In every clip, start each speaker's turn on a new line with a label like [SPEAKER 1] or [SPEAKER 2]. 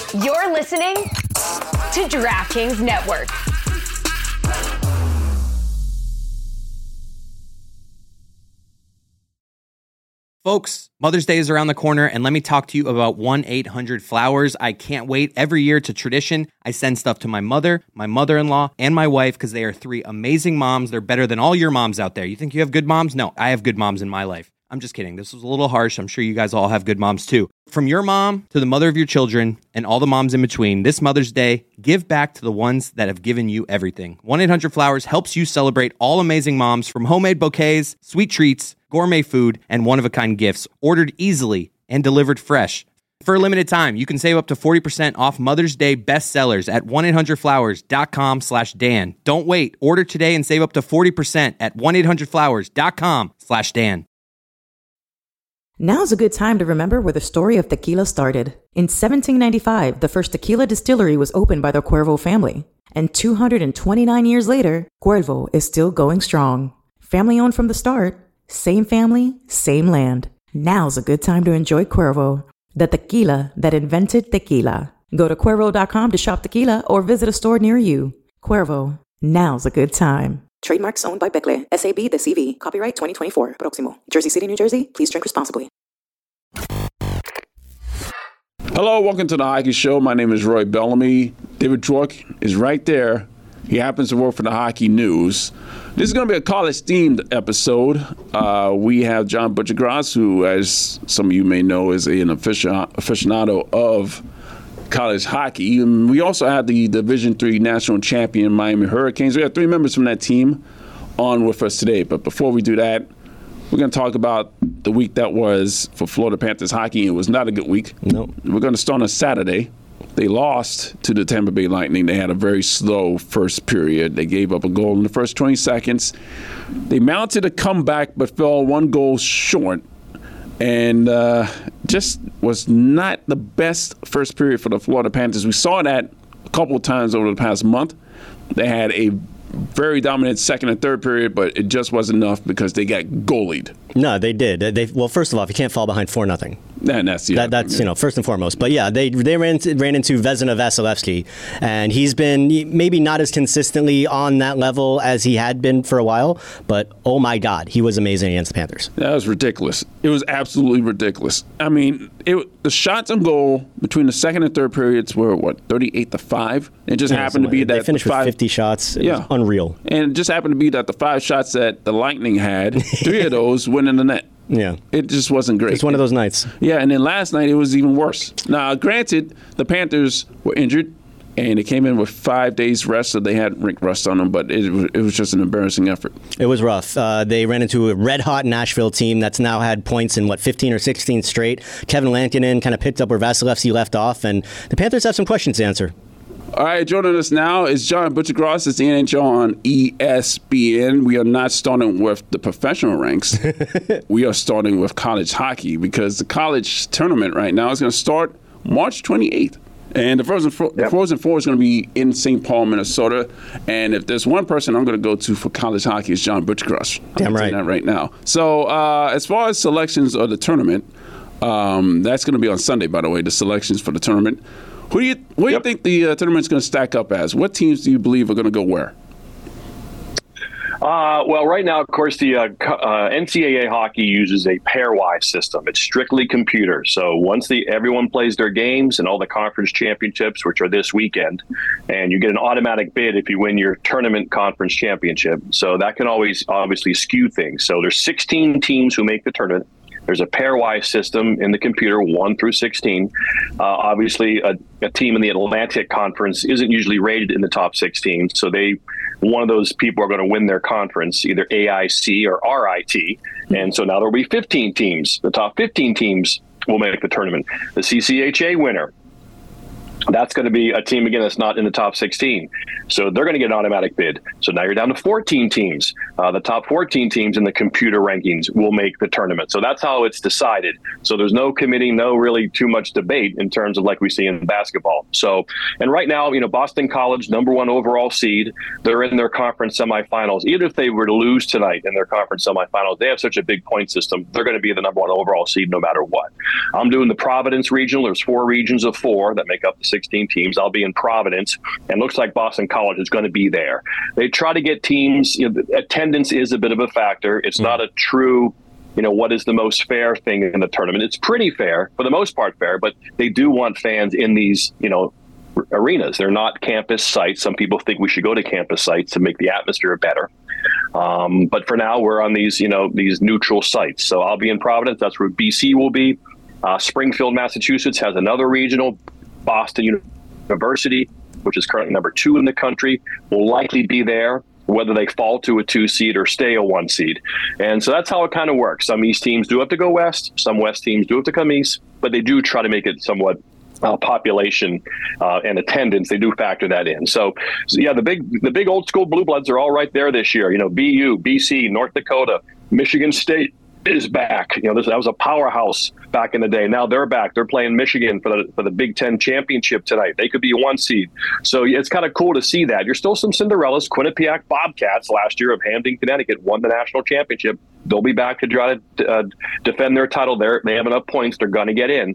[SPEAKER 1] You're listening to DraftKings Network.
[SPEAKER 2] Folks, Mother's Day is around the corner, and let me talk to you about 1-800-Flowers. I can't wait. Every year, it's a tradition. I send stuff to my mother, my mother-in-law, and my wife because they are three amazing moms. They're better than all your moms out there. You think you have good moms? No, I have good moms in my life. I'm just kidding. This was a little harsh. I'm sure you guys all have good moms too. From your mom to the mother of your children and all the moms in between, this Mother's Day, give back to the ones that have given you everything. 1-800-Flowers helps you celebrate all amazing moms, from homemade bouquets, sweet treats, gourmet food, and one-of-a-kind gifts, ordered easily and delivered fresh. For a limited time, you can save up to 40% off Mother's Day bestsellers at 1-800-Flowers.com/Dan. Don't wait. Order today and save up to 40% at 1-800-Flowers.com/Dan.
[SPEAKER 3] Now's a good time to remember where the story of tequila started. In 1795, the first tequila distillery was opened by the Cuervo family. And 229 years later, Cuervo is still going strong. Family owned from the start, same family, same land. Now's a good time to enjoy Cuervo, the tequila that invented tequila. Go to Cuervo.com to shop tequila or visit a store near you. Cuervo, now's a good time. Trademarks owned by Becle, SAB The CV. Copyright 2024. Proximo. Jersey City, New Jersey. Please drink responsibly.
[SPEAKER 4] Hello, welcome to the Hockey Show. My name is Roy Bellamy. David Dwork is right there. He happens to work for the Hockey News. This is going to be a college-themed episode. We have John Buccigross, who, as some of you may know, is an aficionado of college hockey. And we also have the Division III national champion Miami Hurricanes. We have three members from that team on with us today. But before we do that, we're going to talk about the week that was for Florida Panthers hockey. It was not a good week.
[SPEAKER 5] No.
[SPEAKER 4] We're going to start on Saturday. They lost to the Tampa Bay Lightning. They had a very slow first period. They gave up a goal in the first 20 seconds. They mounted a comeback but fell one goal short. And just was not the best first period for the Florida Panthers. We saw that a couple of times over the past month. They had a very dominant second and third period, but it just wasn't enough because they got goalied.
[SPEAKER 5] No, they did. Well, first of all, you can't fall behind 4-0.
[SPEAKER 4] And that's
[SPEAKER 5] first and foremost. But yeah, they ran into Vezina Vasilevsky, and he's been maybe not as consistently on that level as he had been for a while. But oh my God, he was amazing against the Panthers.
[SPEAKER 4] That was ridiculous. It was absolutely ridiculous. I mean, the shots on goal between the second and third periods were 38-5. It just happened to be that
[SPEAKER 5] they finished with 50 shots. It was unreal.
[SPEAKER 4] And it just happened to be that the 5 shots that the Lightning had, 3 of those went in the net.
[SPEAKER 5] Yeah.
[SPEAKER 4] It just wasn't great.
[SPEAKER 5] It's one of those nights.
[SPEAKER 4] Yeah, and then last night it was even worse. Now, granted, the Panthers were injured, and they came in with 5 days rest, so they had rink rust on them, but it was just an embarrassing effort.
[SPEAKER 5] It was rough. They ran into a red-hot Nashville team that's now had points in, 15 or 16 straight. Kevin Lankinen kind of picked up where Vasilevsky left off, and the Panthers have some questions to answer.
[SPEAKER 4] All right, joining us now is John Buccigross. It's the NHL on ESPN. We are not starting with the professional ranks. We are starting with college hockey because the college tournament right now is going to start March 28th. And the Frozen Four is going to be in St. Paul, Minnesota. And if there's one person I'm going to go to for college hockey, it's John Buccigross.
[SPEAKER 5] Damn right.
[SPEAKER 4] That right now. So as far as selections of the tournament, that's going to be on Sunday, by the way, the selections for the tournament. What do you think the tournament's going to stack up as? What teams do you believe are going to go where?
[SPEAKER 6] Well, right now, of course, the NCAA hockey uses a pairwise system. It's strictly computer. So once everyone plays their games and all the conference championships, which are this weekend, and you get an automatic bid if you win your tournament conference championship. So that can always obviously skew things. So there's 16 teams who make the tournament. There's a pairwise system in the computer, 1 through 16. Obviously, a team in the Atlantic Conference isn't usually rated in the top 16, so one of those people are going to win their conference, either AIC or RIT. And so now there will be 15 teams. The top 15 teams will make the tournament. The CCHA winner, that's going to be a team, again, that's not in the top 16. So they're going to get an automatic bid. So now you're down to 14 teams. The top 14 teams in the computer rankings will make the tournament. So that's how it's decided. So there's no committee, no really too much debate in terms of like we see in basketball. So, and right now, Boston College, #1 overall seed, they're in their conference semifinals. Even if they were to lose tonight in their conference semifinals, they have such a big point system. They're going to be the #1 overall seed no matter what. I'm doing the Providence regional. There's 4 regions of 4 that make up the 16 teams. I'll be in Providence, and looks like Boston College is going to be there. They try to get teams. Attendance is a bit of a factor. It's not a true, what is the most fair thing in the tournament. It's pretty fair, for the most part fair, but they do want fans in these, arenas. They're not campus sites. Some people think we should go to campus sites to make the atmosphere better. But for now, we're on these, these neutral sites. So I'll be in Providence. That's where BC will be. Springfield, Massachusetts has another regional. Boston University, which is currently number 2 in the country, will likely be there, whether they fall to a 2 seed or stay a 1 seed. And so that's how it kind of works. Some East teams do have to go west. Some West teams do have to come east, but they do try to make it somewhat population and attendance. They do factor that in. So yeah, the big old school Blue Bloods are all right there this year. BU, BC, North Dakota, Michigan State is back. That was a powerhouse back in the day. Now they're back. They're playing Michigan for the Big Ten championship tonight. They could be a 1 seed. So it's kind of cool to see that. There's still some Cinderellas. Quinnipiac Bobcats last year of Hamden, Connecticut, won the national championship. They'll be back to try to defend their title there. They have enough points. They're going to get in.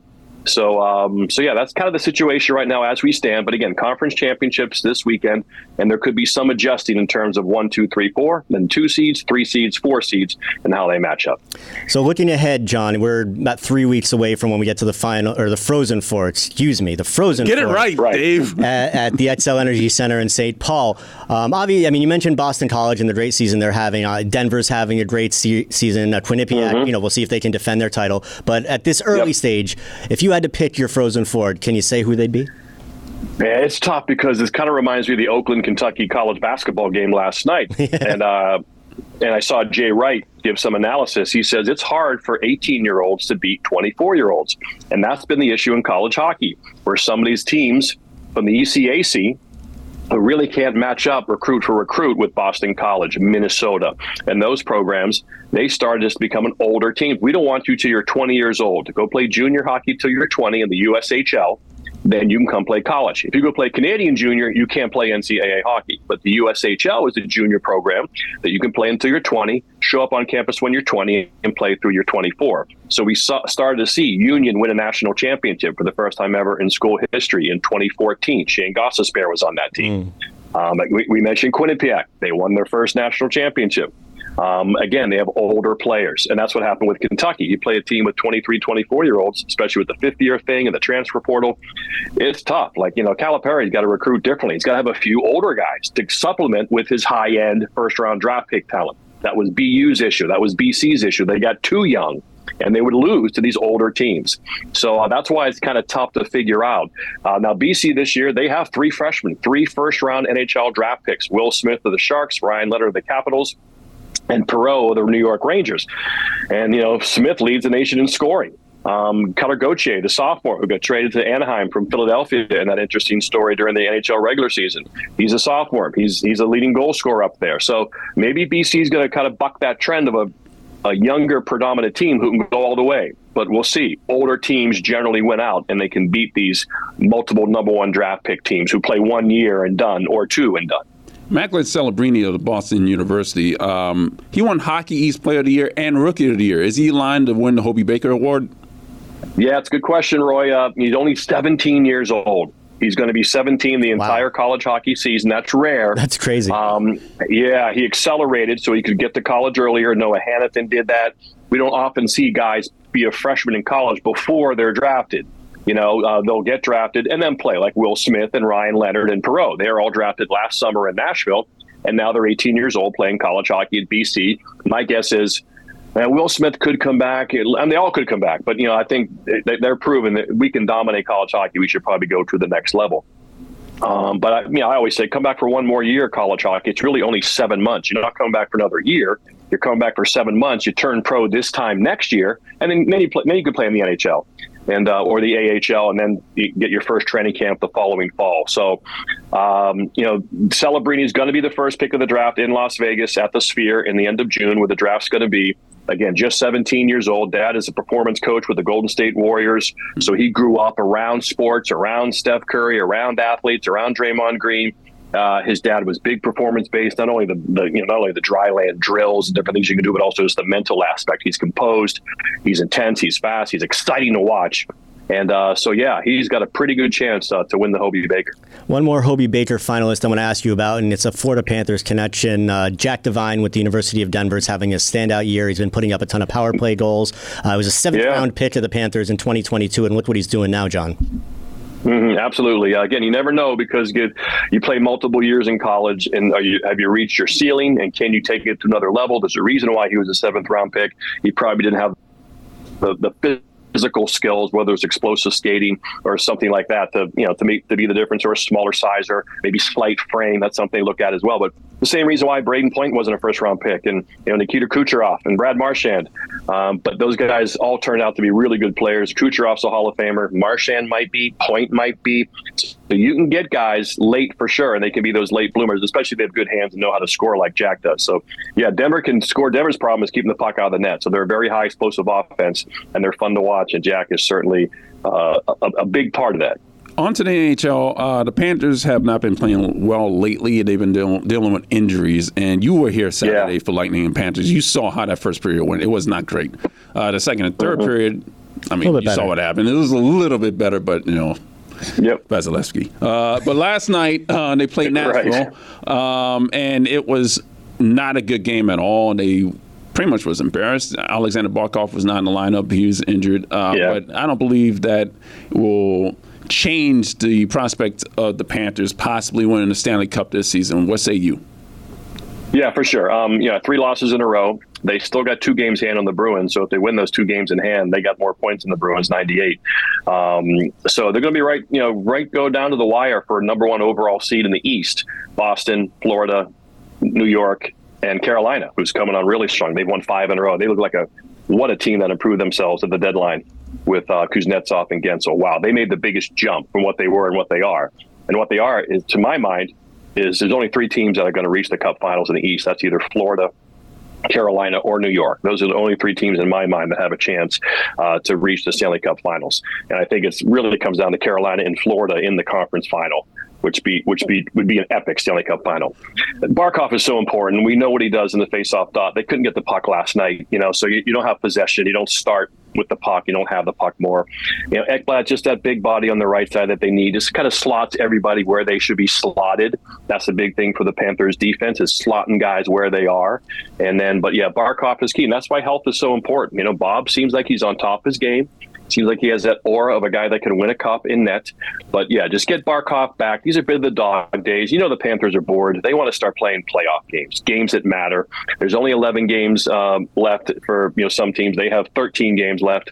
[SPEAKER 6] So yeah, that's kind of the situation right now as we stand. But again, conference championships this weekend, and there could be some adjusting in terms of 1, 2, 3, 4, then 2 seeds, 3 seeds, 4 seeds, and how they match up.
[SPEAKER 5] So looking ahead, John, we're about 3 weeks away from when we get to the final, or the Frozen Four. The Frozen Four.
[SPEAKER 4] Get it right, Dave.
[SPEAKER 5] At the Xcel Energy Center in St. Paul. Obviously, you mentioned Boston College and the great season they're having. Denver's having a great season. Quinnipiac, we'll see if they can defend their title. But at this early stage, if you had to pick your Frozen Four, can you say who they'd be?
[SPEAKER 6] Yeah, it's tough because this kind of reminds me of the Oakland, Kentucky college basketball game last night. And I saw Jay Wright give some analysis. He says it's hard for 18-year-olds to beat 24-year-olds. And that's been the issue in college hockey, where some of these teams from the ECAC who really can't match up recruit for recruit with Boston College, Minnesota. And those programs, they started just becoming older teams. We don't want you till you're 20 years old to go play junior hockey till you're 20 in the USHL. Then you can come play college. If you go play Canadian junior, you can't play NCAA hockey. But the USHL is a junior program that you can play until you're 20, show up on campus when you're 20, and play through your 24. So we started to see Union win a national championship for the first time ever in school history in 2014. Shane Gostisbehere was on that team. We mentioned Quinnipiac. They won their first national championship. Again, they have older players, and that's what happened with Kentucky. You play a team with 23, 24-year-olds, especially with the fifth-year thing and the transfer portal. It's tough. Calipari's got to recruit differently. He's got to have a few older guys to supplement with his high-end first-round draft pick talent. That was BU's issue. That was BC's issue. They got too young, and they would lose to these older teams. So that's why it's kind of tough to figure out. Now, BC this year, they have 3 freshmen, 3 first-round NHL draft picks. Will Smith of the Sharks, Ryan Leonard of the Capitals, and Perreault of the New York Rangers. And, Smith leads the nation in scoring. Cutter Gauthier, the sophomore who got traded to Anaheim from Philadelphia in that interesting story during the NHL regular season. He's a sophomore. He's a leading goal scorer up there. So maybe BC's going to kind of buck that trend of a younger predominant team who can go all the way. But we'll see. Older teams generally win out, and they can beat these multiple number 1 draft pick teams who play 1 year and done, or 2 and done.
[SPEAKER 4] Macklin Celebrini of the Boston University, he won Hockey East Player of the Year and Rookie of the Year. Is he in line to win the Hobey Baker Award?
[SPEAKER 6] Yeah, it's a good question, Roy. He's only 17 years old. He's going to be 17 the entire college hockey season. That's rare.
[SPEAKER 5] That's crazy.
[SPEAKER 6] Yeah, he accelerated so he could get to college earlier. Noah Hannafin did that. We don't often see guys be a freshman in college before they're drafted. They'll get drafted and then play, like Will Smith and Ryan Leonard and Perreault. They were all drafted last summer in Nashville, and now they're 18 years old playing college hockey at BC. My guess is Will Smith could come back, and they all could come back. But, I think they're proven that we can dominate college hockey. We should probably go to the next level. But I always say, come back for 1 more year, college hockey. It's really only 7 months. You're not coming back for another year. You're coming back for 7 months. You turn pro this time next year, and then you could play in the NHL. And or the AHL, and then you get your first training camp the following fall. So, Celebrini is going to be the first pick of the draft in Las Vegas at the Sphere in the end of June, where the draft's going to be. Again, just 17 years old. Dad is a performance coach with the Golden State Warriors, so he grew up around sports, around Steph Curry, around athletes, around Draymond Green. His dad was big performance based, not only the dry land drills and different things you can do, but also just the mental aspect. He's composed, he's intense, he's fast, he's exciting to watch. And he's got a pretty good chance to win the Hobie Baker.
[SPEAKER 5] One more Hobie Baker finalist I want to ask you about, and it's a Florida Panthers connection. Jack Devine with the University of Denver is having a standout year. He's been putting up a ton of power play goals. It was a seventh-round pick of the Panthers in 2022, and look what he's doing now, John.
[SPEAKER 6] Mm-hmm, absolutely. Again, you never know because you play multiple years in college, and have you reached your ceiling, and can you take it to another level? There's a reason why he was a seventh-round pick. He probably didn't have the physical skills, whether it's explosive skating or something like that, to be the difference, or a smaller size, or maybe slight frame. That's something they look at as well. But the same reason why Braden Point wasn't a first-round pick, and Nikita Kucherov and Brad Marchand. But those guys all turned out to be really good players. Kucherov's a Hall of Famer. Marchand might be. Point might be. So you can get guys late for sure, and they can be those late bloomers, especially if they have good hands and know how to score like Jack does. So, yeah, Denver can score. Denver's problem is keeping the puck out of the net. So they're a very high explosive offense, and they're fun to watch, and Jack is certainly a big part of that.
[SPEAKER 4] On to the NHL, the Panthers have not been playing well lately. They've been dealing with injuries, and you were here Saturday for Lightning and Panthers. You saw how that first period went. It was not great. The second and third period, you saw what happened. It was a little bit better, but, Vasilevsky. But last night, they played Nashville, and it was not a good game at all. They pretty much was embarrassed. Alexander Barkov was not in the lineup. He was injured. But I don't believe that will change the prospect of the Panthers possibly winning the Stanley Cup this season. What say you?
[SPEAKER 6] Yeah, for sure. 3 losses in a row. They still got 2 games in hand on the Bruins. So if they win those 2 games in hand, they got more points than the Bruins, 98. So they're going to be go down to the wire for number 1 overall seed in the East. Boston, Florida, New York, and Carolina, who's coming on really strong. They've won 5 in a row. They look like what a team that improved themselves at the deadline with Kuznetsov and Gensel. Wow, they made the biggest jump from what they were and what they are. And what they are is, to my mind, is there's only 3 teams that are going to reach the Cup Finals in the East. That's either Florida, Carolina, or New York. Those are the only 3 teams in my mind that have a chance to reach the Stanley Cup Finals. And I think it really comes down to Carolina and Florida in the conference final, which would be an epic Stanley Cup final. Barkov is so important. We know what he does in the face-off dot. They couldn't get the puck last night, so you don't have possession. You don't start with the puck. You don't have the puck more. Ekblad, just that big body on the right side that they need, just kind of slots everybody where they should be slotted. That's the big thing for the Panthers defense, is slotting guys where they are. Barkov is key, and that's why health is so important. Bob seems like he's on top of his game. Seems like he has that aura of a guy that can win a cup in net. But, just get Barkov back. These are been the dog days. The Panthers are bored. They want to start playing playoff games that matter. There's only 11 games left for some teams. They have 13 games left.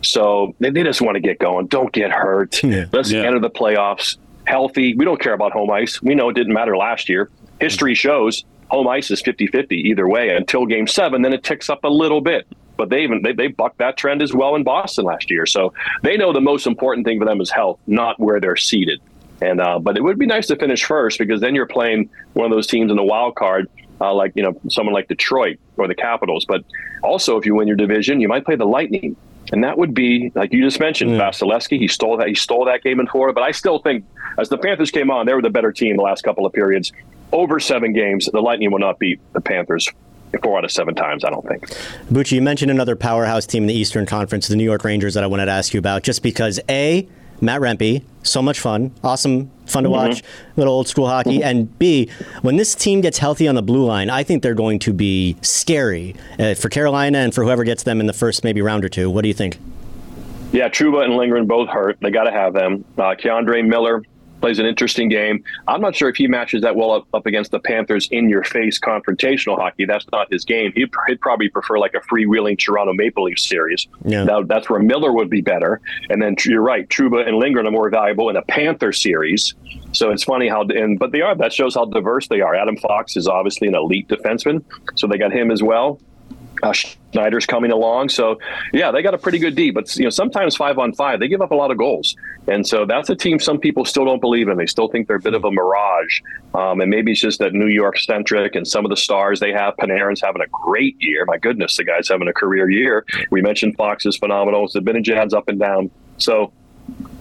[SPEAKER 6] So they just want to get going. Don't get hurt. Let's enter the playoffs healthy. We don't care about home ice. We know it didn't matter last year. History shows home ice is 50-50 either way until Game 7. Then it ticks up a little bit. But they bucked that trend as well in Boston last year. So they know the most important thing for them is health, not where they're seated. And but it would be nice to finish first, because then you're playing one of those teams in the wild card, someone like Detroit or the Capitals. But also, if you win your division, you might play the Lightning, and that would be, like you just mentioned, Vasilevsky. He stole that game in Florida. But I still think, as the Panthers came on, they were the better team the last couple of periods. Over 7 games, the Lightning will not beat the Panthers 4 out of 7 times, I don't think.
[SPEAKER 5] Bucci, you mentioned another powerhouse team in the Eastern Conference, the New York Rangers, that I wanted to ask you about, just because, A, Matt Rempe, so much fun, awesome, fun to watch, little old school hockey, and B, when this team gets healthy on the blue line, I think they're going to be scary for Carolina and for whoever gets them in the first maybe round or 2. What do you think? Yeah,
[SPEAKER 6] Trouba and Lindgren both hurt. They got to have them. Keandre Miller plays an interesting game. I'm not sure if he matches that well up against the Panthers in-your-face confrontational hockey. That's not his game. He'd probably prefer like a freewheeling Toronto Maple Leafs series. Now, that's where Miller would be better. And then you're right, Trouba and Lindgren are more valuable in a Panther series. So it's funny but they are. That shows how diverse they are. Adam Fox is obviously an elite defenseman, so they got him as well. Schneider's coming along. So, yeah, they got a pretty good D. But, sometimes 5-on-5, they give up a lot of goals. And so that's a team some people still don't believe in. They still think they're a bit of a mirage. And maybe it's just that New York-centric and some of the stars they have. Panarin's having a great year. My goodness, the guy's having a career year. We mentioned Fox is phenomenal. Zibanejad's up and down. So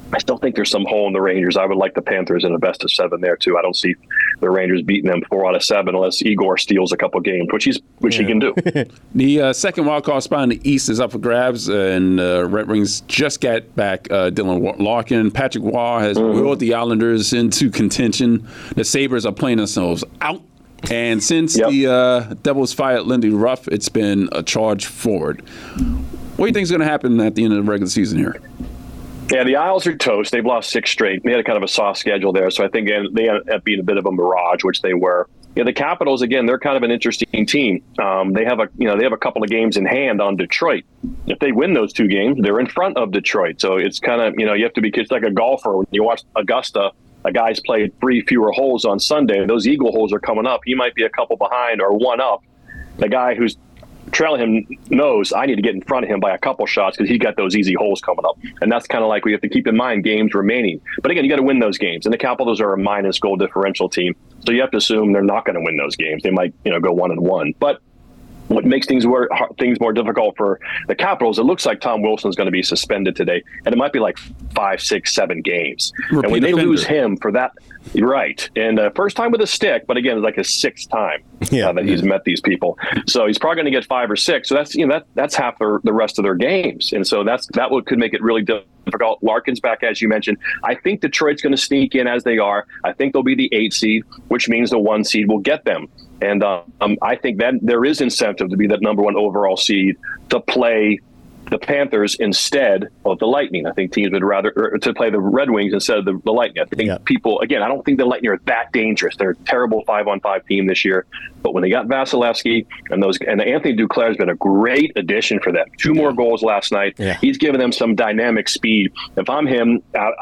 [SPEAKER 6] I still think there's some hole in the Rangers. I would like the Panthers in a best of 7 there too. I don't see the Rangers beating them 4 out of 7 unless Igor steals a couple games, which he can do.
[SPEAKER 4] The second wildcard spot in the East is up for grabs, and Red Wings just got back Dylan Larkin. Patrick Waugh has wheeled the Islanders into contention. The Sabres are playing themselves out. And since the Devils fired Lindy Ruff, it's been a charge forward. What do you think is going to happen at the end of the regular season here?
[SPEAKER 6] Yeah, the Isles are toast. They've lost 6 straight. They had a kind of a soft schedule there, so I think they ended up being a bit of a mirage, which they were. Yeah, the Capitals, again, they're kind of an interesting team. They have a couple of games in hand on Detroit. If they win those 2 games, they're in front of Detroit. So it's kind of, you have to be, it's like a golfer. When you watch Augusta, a guy's played 3 fewer holes on Sunday. Those eagle holes are coming up. He might be a couple behind or 1 up. The guy who's trailing him knows I need to get in front of him by a couple shots because he's got those easy holes coming up. And that's kind of like we have to keep in mind games remaining. But again, you got to win those games. And the Capitals are a minus goal differential team. So you have to assume they're not going to win those games. They might, go 1-1. But what makes things more difficult for the Capitals, it looks like Tom Wilson's going to be suspended today. And it might be like 5, 6, 7 games. And when they lose him for that, right. And first time with a stick, but again, it's like his 6th time that he's met these people. So he's probably going to get 5 or 6. So that's, that's half the rest of their games. And so that could make it really difficult. Larkin's back, as you mentioned. I think Detroit's going to sneak in as they are. I think they'll be the 8 seed, which means the 1 seed will get them. And I think that there is incentive to be that number 1 overall seed to play the Panthers instead of the Lightning. I think teams would rather to play the Red Wings instead of the Lightning. I think people, again, I don't think the Lightning are that dangerous. They're a terrible 5-on-5 team this year. But when they got Vasilevsky and Anthony Duclair has been a great addition for them. 2 more goals last night. Yeah. He's given them some dynamic speed. If I'm them,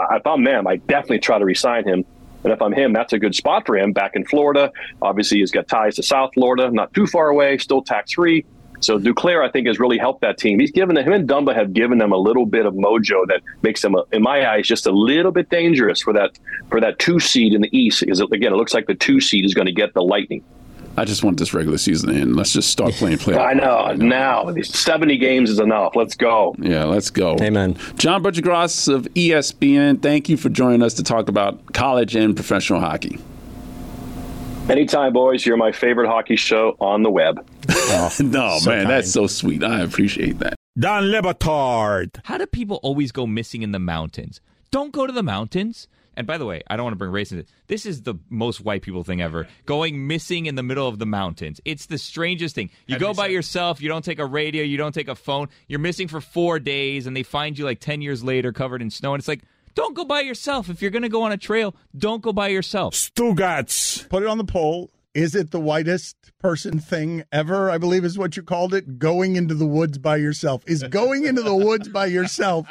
[SPEAKER 6] I definitely try to re-sign him. And if I'm him, that's a good spot for him back in Florida. Obviously, he's got ties to South Florida, not too far away, still tax-free. So Duclair, I think, has really helped that team. Him and Dumba have given them a little bit of mojo that makes them, in my eyes, just a little bit dangerous for that 2 seed in the East. Because, again, it looks like the 2 seed is going to get the Lightning.
[SPEAKER 4] I just want this regular season to end. Let's just start playing playoffs.
[SPEAKER 6] I know. Now, 70 games is enough. Let's go.
[SPEAKER 4] Yeah, let's go.
[SPEAKER 5] Amen.
[SPEAKER 4] John Buccigross of ESPN, thank you for joining us to talk about college and professional hockey.
[SPEAKER 6] Anytime, boys. You're my favorite hockey show on the web.
[SPEAKER 4] That's so sweet. I appreciate that.
[SPEAKER 7] Don Le Batard.
[SPEAKER 8] How do people always go missing in the mountains? Don't go to the mountains. And by the way, I don't want to bring race into it. This is the most white people thing ever. Going missing in the middle of the mountains. It's the strangest thing. You go by yourself. You don't take a radio. You don't take a phone. You're missing for 4 days, and they find you like 10 years later covered in snow. And it's like, don't go by yourself. If you're going to go on a trail, don't go by yourself.
[SPEAKER 7] Stugotz.
[SPEAKER 9] Put it on the poll. Is it the whitest person thing ever? I believe is what you called it. Going into the woods by yourself. Is going into the woods by yourself?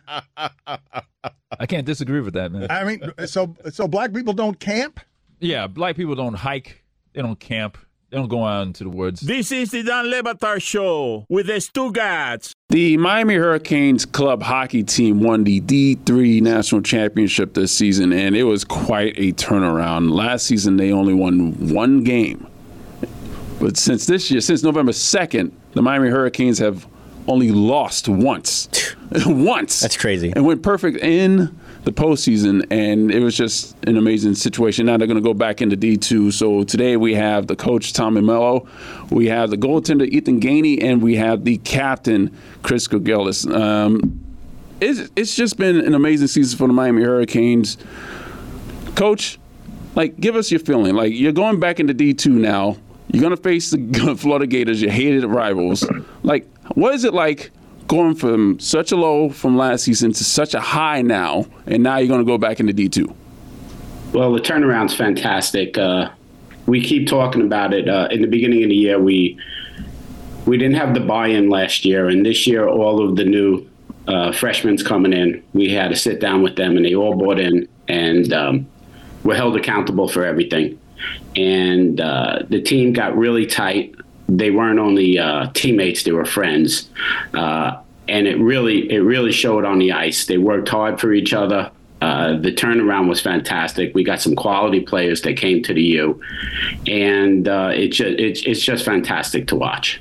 [SPEAKER 10] I can't disagree with that, man.
[SPEAKER 9] I mean, so black people don't camp?
[SPEAKER 10] Yeah, black people don't hike. They don't camp. They don't go out into the woods.
[SPEAKER 7] This is the Don Le Batard Show with the Stugotz.
[SPEAKER 4] The Miami Hurricanes club hockey team won the D3 national championship this season, and it was quite a turnaround. Last season, they only won 1 game. But since November 2nd, the Miami Hurricanes have only lost once. Once.
[SPEAKER 5] That's crazy.
[SPEAKER 4] And went perfect in the postseason, and it was just an amazing situation. Now they're going to go back into D2. So today we have the coach, Tommy Mello, we have the goaltender, Ethan Gainey, and we have the captain, Chris Gilgelis. It's just been an amazing season for the Miami Hurricanes. Coach, give us your feeling. You're going back into D2 now. You're going to face the Florida Gators, your hated rivals. What is it like going from such a low from last season to such a high now, and now you're going to go back into D2?
[SPEAKER 11] Well, the turnaround's fantastic. We keep talking about it. In the beginning of the year, we didn't have the buy-in last year, and this year all of the new freshmen coming in, we had to sit down with them, and they all bought in, and we're held accountable for everything. And the team got really tight. They weren't only teammates, they were friends. And it really showed on the ice. They worked hard for each other. The turnaround was fantastic. We got some quality players that came to the U. And it's just fantastic to watch.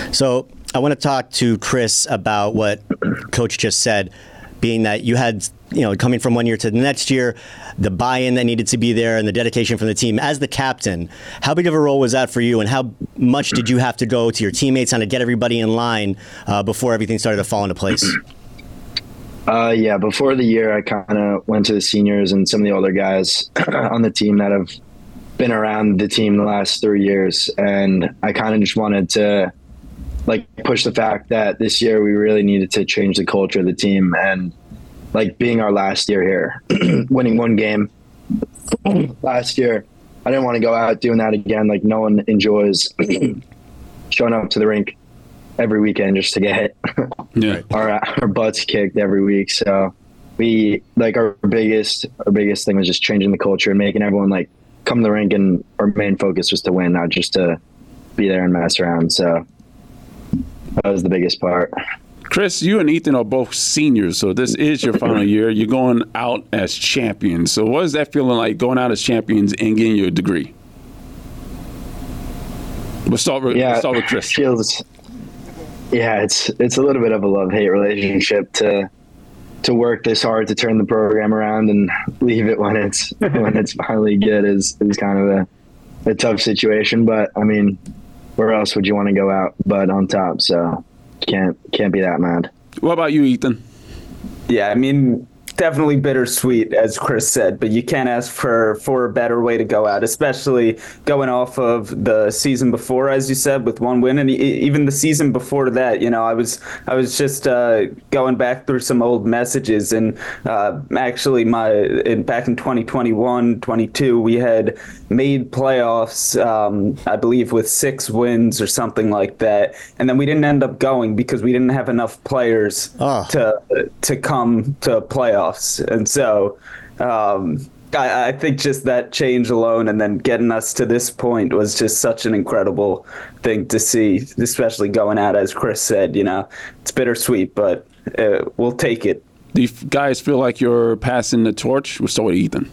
[SPEAKER 5] So I want to talk to Chris about what Coach just said, being that you had coming from one year to the next year, the buy-in that needed to be there and the dedication from the team. As the captain, how big of a role was that for you, and how much did you have to go to your teammates to get everybody in line before everything started to fall into place?
[SPEAKER 12] Before the year, I kind of went to the seniors and some of the older guys on the team that have been around the team the last 3 years, and I kind of just wanted to push the fact that this year we really needed to change the culture of the team, and being our last year here, winning one game last year, I didn't want to go out doing that again. No one enjoys showing up to the rink every weekend just to get our butts kicked every week. So we our biggest thing was just changing the culture and making everyone come to the rink, and our main focus was to win, not just to be there and mess around. So that was the biggest part.
[SPEAKER 4] Chris, you and Ethan are both seniors, so this is your final year. You're going out as champions. So what is that feeling like, going out as champions and getting your degree? We'll start with Chris.
[SPEAKER 12] It's a little bit of a love-hate relationship to work this hard to turn the program around and leave it when it's finally good is kind of a tough situation. But I mean, where else would you want to go out but on top? So can't be that mad.
[SPEAKER 4] What about you, Ethan?
[SPEAKER 13] Yeah, I mean, definitely bittersweet, as Chris said, but you can't ask for a better way to go out, especially going off of the season before, as you said, with one win, and even the season before that. I was just going back through some old messages, and actually back in 2021, 22, we had made playoffs, I believe, with 6 wins or something like that, and then we didn't end up going because we didn't have enough players to come to playoffs. And so I think just that change alone and then getting us to this point was just such an incredible thing to see, especially going out, as Chris said. It's bittersweet, but we'll take it.
[SPEAKER 4] Do you guys feel like you're passing the torch? We'll start with Ethan.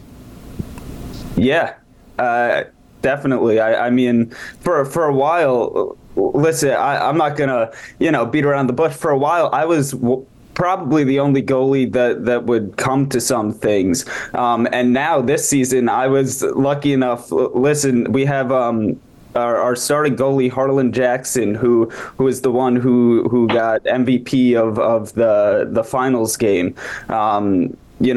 [SPEAKER 13] Yeah, definitely. I mean, for a while, listen, I'm not going to, beat around the bush. For a while, I was probably the only goalie that would come to some things. And now this season, I was lucky enough. Listen, we have our starting goalie, Harlan Jackson, who is the one who got MVP of the finals game. I'm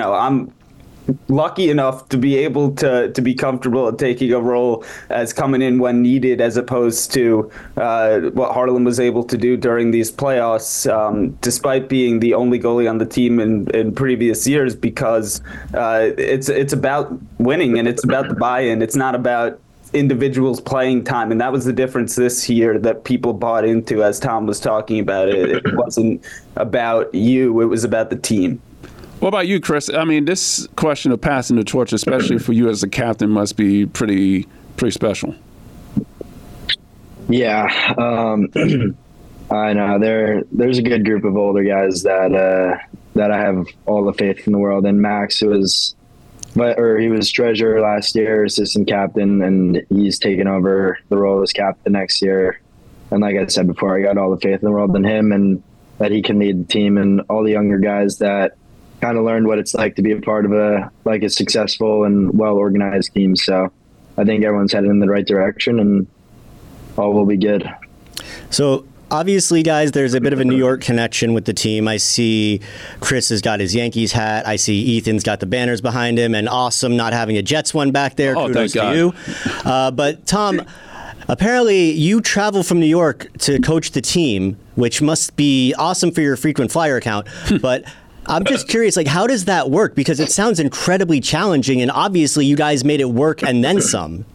[SPEAKER 13] lucky enough to be able to be comfortable at taking a role as coming in when needed, as opposed to what Harlan was able to do during these playoffs, despite being the only goalie on the team in previous years, because it's about winning and it's about the buy-in. It's not about individuals playing time, and that was the difference this year that people bought into, as Tom was talking about it. It wasn't about you, it was about the team.
[SPEAKER 4] What about you, Chris? I mean, this question of passing the torch, especially for you as a captain, must be pretty special.
[SPEAKER 12] Yeah, I know. There's a good group of older guys that I have all the faith in the world. And Max, he was treasurer last year, assistant captain, and he's taken over the role as captain next year. And like I said before, I got all the faith in the world in him, and that he can lead the team, and all the younger guys that kind of learned what it's like to be a part of a successful and well-organized team. So I think everyone's headed in the right direction, and all will be good.
[SPEAKER 5] So obviously, guys, there's a bit of a New York connection with the team. I see Chris has got his Yankees hat. I see Ethan's got the banners behind him, and awesome not having a Jets one back there. Kudos to you. But Tom, apparently you travel from New York to coach the team, which must be awesome for your frequent flyer account. But I'm just curious, how does that work? Because it sounds incredibly challenging, and obviously you guys made it work and then some.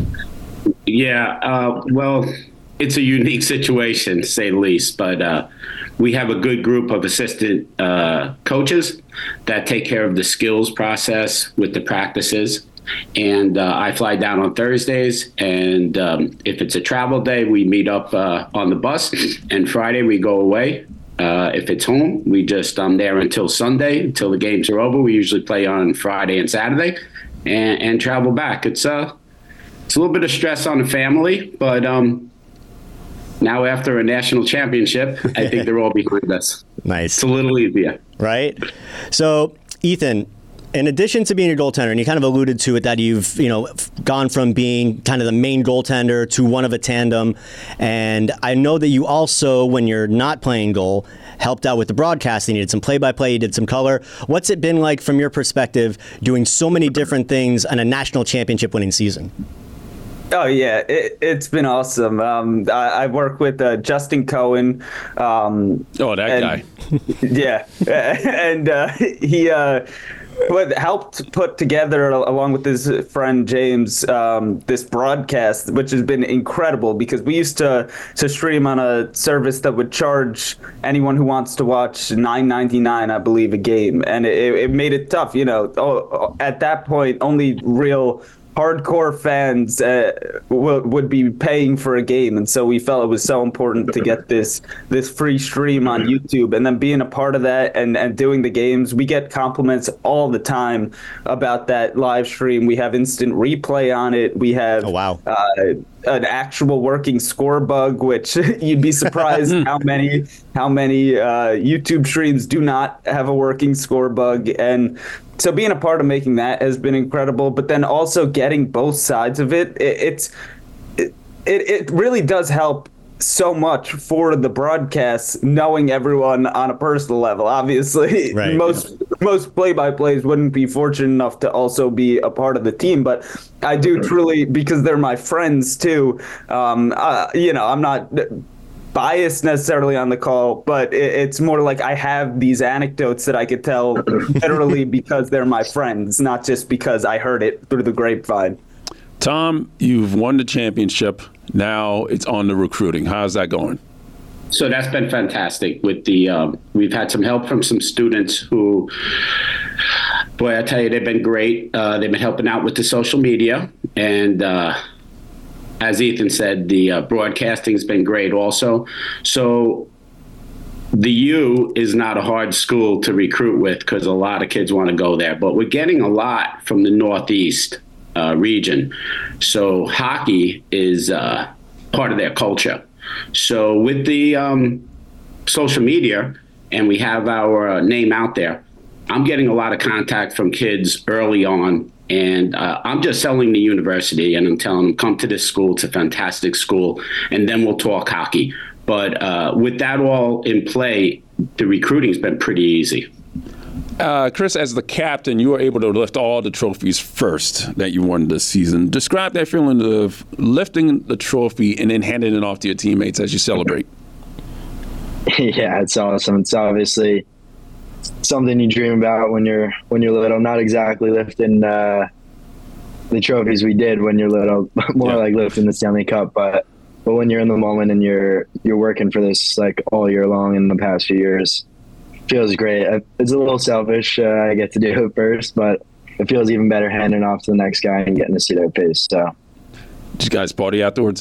[SPEAKER 11] Yeah, well, it's a unique situation, to say the least, but we have a good group of assistant coaches that take care of the skills process with the practices. And I fly down on Thursdays, and if it's a travel day, we meet up on the bus, and Friday we go away. If it's home, we just there until Sunday, until the games are over. We usually play on Friday and Saturday, and travel back. It's a little bit of stress on the family, but now after a national championship, I think they're all behind us.
[SPEAKER 5] Nice.
[SPEAKER 11] It's a little easier.
[SPEAKER 5] Right? So Ethan, in addition to being a goaltender, and you kind of alluded to it, that you've gone from being kind of the main goaltender to one of a tandem, and I know that you also, when you're not playing goal, helped out with the broadcasting. You did some play-by-play, you did some color. What's it been like from your perspective, doing so many different things on a national championship winning season?
[SPEAKER 13] Oh yeah, it's been awesome. I work with Justin Cohen.
[SPEAKER 4] Guy.
[SPEAKER 13] Yeah, and he helped put together, along with his friend James, this broadcast, which has been incredible, because we used to stream on a service that would charge anyone who wants to watch $9.99, I believe, a game, and it made it tough. At that point, only real hardcore fans would be paying for a game, and so we felt it was so important to get this free stream on YouTube. And then being a part of that and doing the games, we get compliments all the time about that live stream. We have instant replay on it. We have an actual working score bug, which you'd be surprised how many YouTube streams do not have a working score bug. And so being a part of making that has been incredible, but then also getting both sides of it, it really does help so much for the broadcasts, knowing everyone on a personal level. Obviously,
[SPEAKER 5] right.
[SPEAKER 13] most play-by-plays wouldn't be fortunate enough to also be a part of the team, but I do truly, because they're my friends too. I'm not biased necessarily on the call, but it's more like I have these anecdotes that I could tell literally because they're my friends, not just because I heard it through the grapevine.
[SPEAKER 4] Tom, you've won the championship. Now it's on the recruiting. How's that going?
[SPEAKER 11] So that's been fantastic. With we've had some help from some students who, boy, I tell you, they've been great. They've been helping out with the social media, and as Ethan said, the broadcasting has been great also. So the U is not a hard school to recruit with, because a lot of kids want to go there. But we're getting a lot from the Northeast region. So hockey is part of their culture. So with the social media, and we have our name out there, I'm getting a lot of contact from kids early on. And I'm just selling the university, and I'm telling them, come to this school. It's a fantastic school. And then we'll talk hockey. But with that all in play, the recruiting's been pretty easy.
[SPEAKER 4] Chris, as the captain, you were able to lift all the trophies first that you won this season. Describe that feeling of lifting the trophy and then handing it off to your teammates as you celebrate.
[SPEAKER 12] Yeah, it's awesome. It's obviously something you dream about when you're little. Not exactly lifting the trophies we did when you're little, more like lifting the Stanley Cup. But when you're in the moment and you're working for this like all year long in the past few years, it feels great. It's a little selfish. I get to do it first, but it feels even better handing off to the next guy and getting to see their face. So,
[SPEAKER 4] did you guys party afterwards?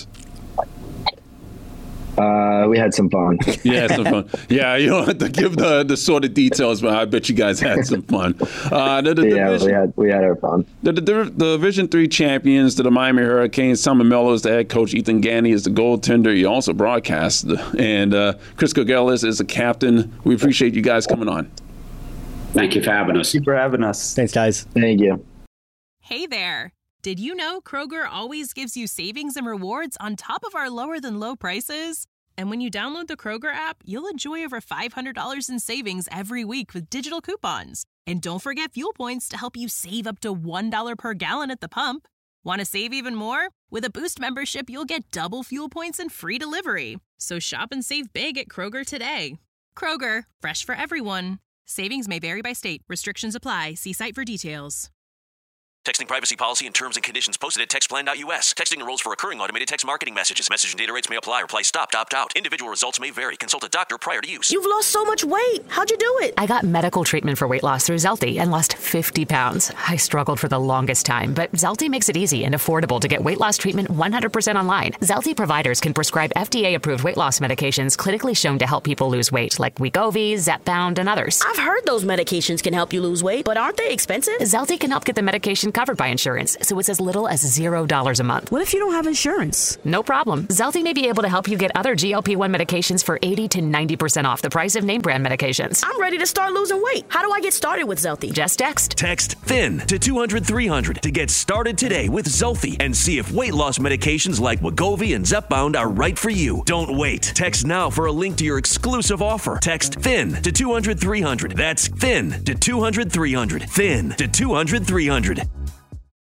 [SPEAKER 12] We had some fun.
[SPEAKER 4] Yeah, some fun. Yeah, you don't have to give the sort of details, but I bet you guys had some fun.
[SPEAKER 12] We had our fun.
[SPEAKER 4] The Division III champions, the Miami Hurricanes, Tom Mello is the head coach, Ethan Gandy is the goaltender. You also broadcast, and Chris Kogelis is the captain. We appreciate you guys coming on.
[SPEAKER 11] Thank you for having us.
[SPEAKER 13] Thank you for having us.
[SPEAKER 5] Thanks, guys.
[SPEAKER 12] Thank you.
[SPEAKER 14] Hey there. Did you know Kroger always gives you savings and rewards on top of our lower than low prices? And when you download the Kroger app, you'll enjoy over $500 in savings every week with digital coupons. And don't forget fuel points to help you save up to $1 per gallon at the pump. Want to save even more? With a Boost membership, you'll get double fuel points and free delivery. So shop and save big at Kroger today. Kroger, fresh for everyone. Savings may vary by state. Restrictions apply. See site for details.
[SPEAKER 15] Texting privacy policy and terms and conditions posted at textplan.us. Texting enrolls for recurring automated text marketing messages. Message and data rates may apply. Reply stop, opt out. Individual results may vary. Consult a doctor prior to use.
[SPEAKER 16] You've lost so much weight. How'd you do it?
[SPEAKER 17] I got medical treatment for weight loss through Zelty and lost 50 pounds. I struggled for the longest time, but Zelty makes it easy and affordable to get weight loss treatment 100% online. Zelty providers can prescribe FDA-approved weight loss medications clinically shown to help people lose weight, like Wegovy, Zepbound, and others.
[SPEAKER 16] I've heard those medications can help you lose weight, but aren't they expensive?
[SPEAKER 17] Zelty can help get the medication covered by insurance, so it's as little as $0 a month.
[SPEAKER 16] What if you don't have insurance?
[SPEAKER 17] No problem. Zelty may be able to help you get other GLP-1 medications for 80 to 90% off the price of name brand medications.
[SPEAKER 16] I'm ready to start losing weight. How do I get started with Zelty?
[SPEAKER 17] Just text.
[SPEAKER 15] Text THIN to 200-300 to get started today with Zelty and see if weight loss medications like Wegovy and Zepbound are right for you. Don't wait. Text now for a link to your exclusive offer. Text THIN to 200-300. That's THIN to 200-300. THIN to 200-300.